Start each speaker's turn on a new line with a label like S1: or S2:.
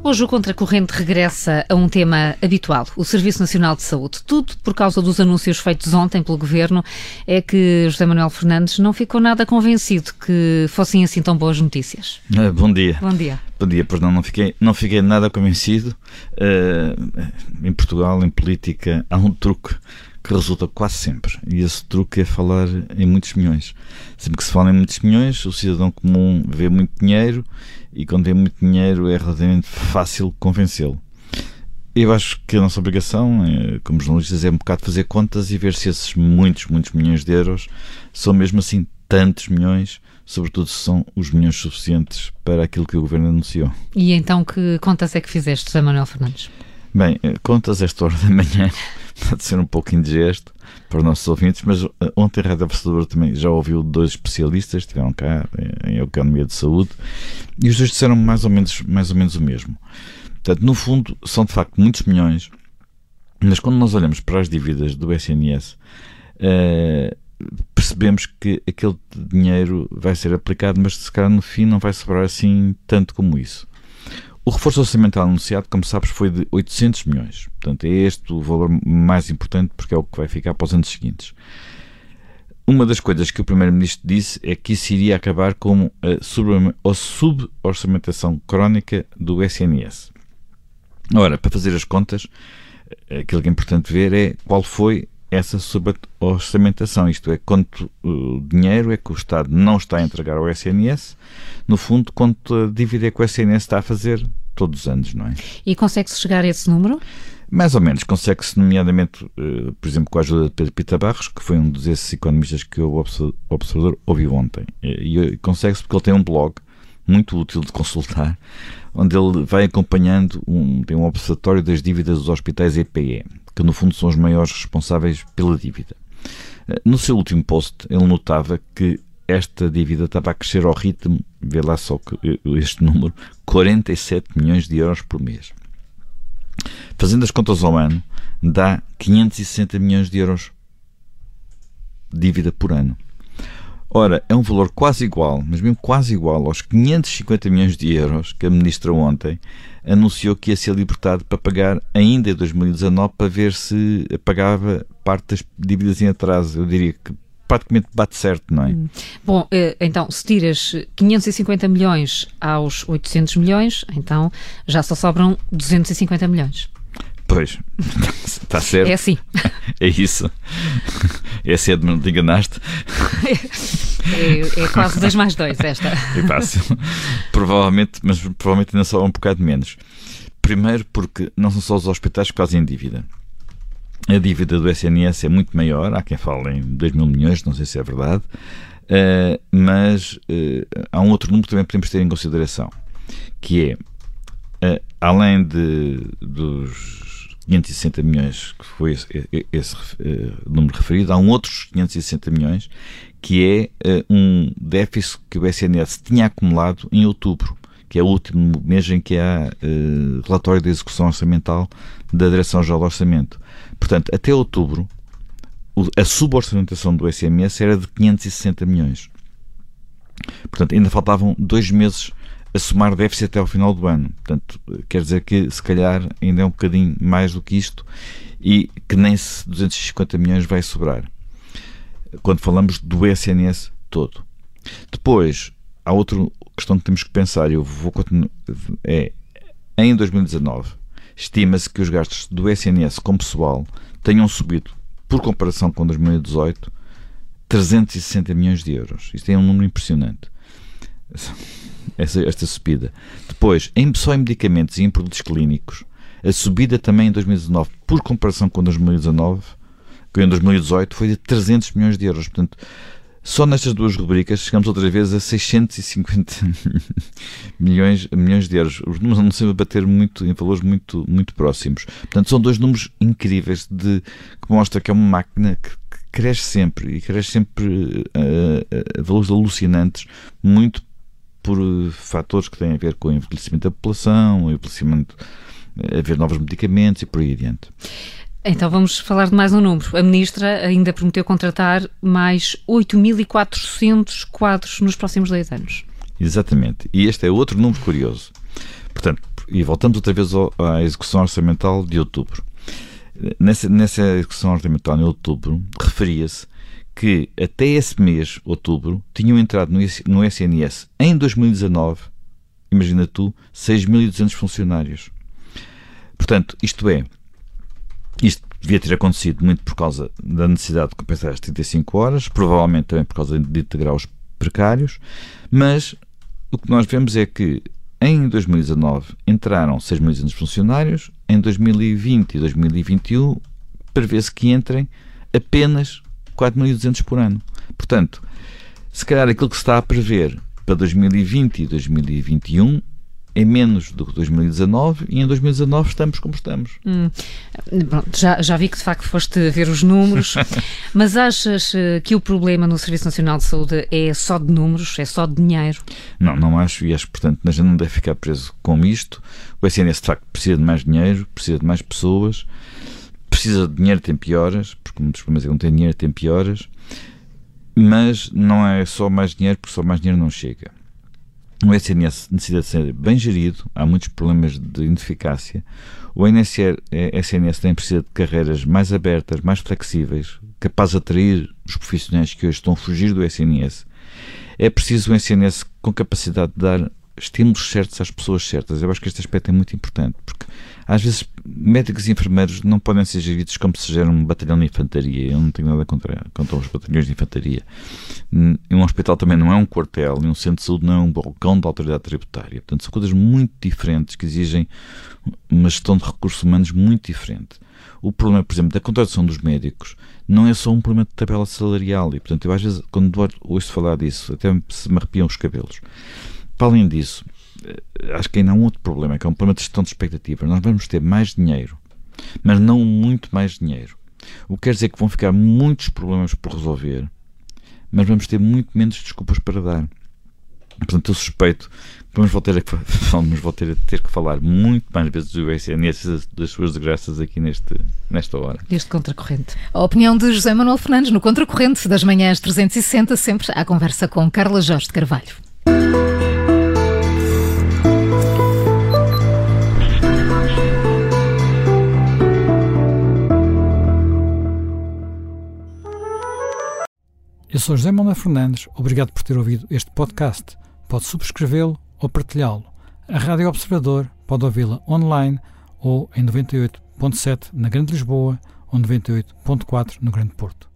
S1: Hoje o Contracorrente regressa a um tema habitual, o Serviço Nacional de Saúde. Tudo por causa dos anúncios feitos ontem pelo Governo, é que José Manuel Fernandes não ficou nada convencido que fossem assim tão boas notícias.
S2: Bom dia.
S1: Bom dia.
S2: Bom dia, pois não fiquei nada convencido. Em Portugal, em política, há um truque que resulta quase sempre, e esse truque é falar em muitos milhões. Sempre que se fala em muitos milhões, o cidadão comum vê muito dinheiro, e quando vê muito dinheiro é relativamente fácil convencê-lo. Eu acho que a nossa obrigação, como jornalistas, é um bocado fazer contas e ver se esses muitos milhões de euros são mesmo assim tantos milhões, sobretudo se são os milhões suficientes para aquilo que o Governo anunciou.
S1: E então que contas é que fizeste, José Manuel Fernandes?
S2: Bem, contas esta hora da manhã pode ser um pouco indigesto para os nossos ouvintes, mas ontem a Rádio Observador também já ouviu dois especialistas, estiveram cá em economia de saúde, e os dois disseram mais ou menos o mesmo. Portanto, no fundo, são de facto muitos milhões, mas quando nós olhamos para as dívidas do SNS, percebemos que aquele dinheiro vai ser aplicado, mas se calhar no fim não vai sobrar assim tanto como isso. O reforço orçamental anunciado, como sabes, foi de 800 milhões. Portanto, é este o valor mais importante, porque é o que vai ficar para os anos seguintes. Uma das coisas que o Primeiro-Ministro disse é que isso iria acabar com a suborçamentação crónica do SNS. Ora, para fazer as contas, aquilo que é importante ver é qual foi essa suborçamentação, isto é, quanto dinheiro é que o Estado não está a entregar ao SNS, no fundo, quanto dívida é que o SNS está a fazer todos os anos, não é?
S1: E consegue-se chegar a esse número?
S2: Mais ou menos, consegue-se nomeadamente, por exemplo, com a ajuda de Pedro Pita Barros, que foi um desses economistas que o Observador ouviu ontem, e consegue-se porque ele tem um blog muito útil de consultar, onde ele vai acompanhando tem um observatório das dívidas dos hospitais EPE, que no fundo são os maiores responsáveis pela dívida. No seu último post, ele notava que esta dívida estava a crescer ao ritmo, vê lá só este número, 47 milhões de euros por mês. Fazendo as contas ao ano, dá 560 milhões de euros de dívida por ano. Ora, é um valor quase igual, mas mesmo quase igual aos 550 milhões de euros que a Ministra ontem anunciou que ia ser libertado para pagar ainda em 2019 para ver se pagava parte das dívidas em atraso. Eu diria que praticamente bate certo, não é?
S1: Bom, então, se tiras 550 milhões aos 800 milhões, então já só sobram 250 milhões.
S2: Pois, está certo.
S1: É assim.
S2: É isso. Esse é de não te enganaste.
S1: É quase 2 mais 2 esta.
S2: É fácil. Provavelmente ainda só um bocado menos. Primeiro porque não são só os hospitais que fazem dívida. A dívida do SNS é muito maior, há quem fale em 2 mil milhões, não sei se é verdade, mas há um outro número que também podemos ter em consideração, que é, além dos 560 milhões, que foi esse número referido, há outros 560 milhões, que é um déficit que o SNS tinha acumulado em outubro, que é o último mês em que há relatório de execução orçamental da Direção-Geral do Orçamento. Portanto, até outubro, a suborçamentação do SMS era de 560 milhões. Portanto, ainda faltavam 2 meses a somar déficit até ao final do ano. Portanto, quer dizer que, se calhar, ainda é um bocadinho mais do que isto e que nem 250 milhões vai sobrar. Quando falamos do SNS todo. Depois, há outra questão que temos que pensar, eu vou continuar, em 2019, estima-se que os gastos do SNS com pessoal tenham subido, por comparação com 2018, 360 milhões de euros. Isto é um número impressionante. Esta subida. Depois, só em medicamentos e em produtos clínicos, a subida também em 2019, por comparação com 2019, que em 2018 foi de 300 milhões de euros. Portanto, só nestas duas rubricas chegamos outra vez a 650 milhões de euros. Os números não se bater em valores muito próximos. Portanto, são dois números incríveis que mostra que é uma máquina que cresce sempre, e cresce sempre a valores alucinantes, muito por fatores que têm a ver com o envelhecimento da população, haver novos medicamentos e por aí adiante.
S1: Então vamos falar de mais um número. A Ministra ainda prometeu contratar mais 8.400 quadros nos próximos 2 anos.
S2: Exatamente. E este é outro número curioso. Portanto, E voltamos outra vez à execução orçamental de outubro. Nessa execução orçamental em outubro, referia-se que até esse mês, outubro, tinham entrado no SNS em 2019, imagina tu, 6.200 funcionários. Portanto, isto devia ter acontecido muito por causa da necessidade de compensar as 35 horas, provavelmente também por causa de integrar os precários, mas o que nós vemos é que em 2019 entraram 6.200 funcionários, em 2020 e 2021 prevê-se que entrem apenas 4.200 por ano. Portanto, se calhar aquilo que se está a prever para 2020 e 2021 é menos do que 2019 e em 2019 estamos como estamos.
S1: Pronto, já vi que de facto foste ver os números, mas achas que o problema no Serviço Nacional de Saúde é só de números, é só de dinheiro?
S2: Não acho, e acho que, portanto, a gente não deve ficar preso com isto. O SNS, de facto, precisa de mais dinheiro, precisa de mais pessoas, precisa de dinheiro, tempo e horas, porque um dos problemas é que não tem dinheiro, tempo e horas, mas não é só mais dinheiro, porque só mais dinheiro não chega. O SNS necessita de ser bem gerido, há muitos problemas de ineficácia. O SNS também precisa de carreiras mais abertas, mais flexíveis, capazes de atrair os profissionais que hoje estão a fugir do SNS. É preciso um SNS com capacidade de dar estímulos certos às pessoas certas. Eu acho que este aspecto é muito importante, porque às vezes médicos e enfermeiros não podem ser geridos como se gera um batalhão de infantaria. Eu não tenho nada contra os batalhões de infantaria. Um hospital também não é um quartel, e um centro de saúde não é um balcão da autoridade tributária. Portanto, são coisas muito diferentes que exigem uma gestão de recursos humanos muito diferente. O problema, por exemplo, da contratação dos médicos não é só um problema de tabela salarial, e portanto eu às vezes, quando ouço falar disso, até se me arrepiam os cabelos. Para além disso, acho que ainda há um outro problema, que é um problema de gestão de expectativas. Nós vamos ter mais dinheiro, mas não muito mais dinheiro. O que quer dizer que vão ficar muitos problemas por resolver, mas vamos ter muito menos desculpas para dar. Portanto, eu suspeito que vamos voltar a ter que falar muito mais vezes do SNS, das suas desgraças aqui nesta hora.
S1: Deste Contracorrente.
S3: A opinião de José Manuel Fernandes no Contracorrente das manhãs 360, sempre à conversa com Carla Jorge de Carvalho.
S4: Eu sou José Manuel Fernandes, obrigado por ter ouvido este podcast. Pode subscrevê-lo ou partilhá-lo. A Rádio Observador pode ouvi-la online ou em 98.7 na Grande Lisboa ou 98.4 no Grande Porto.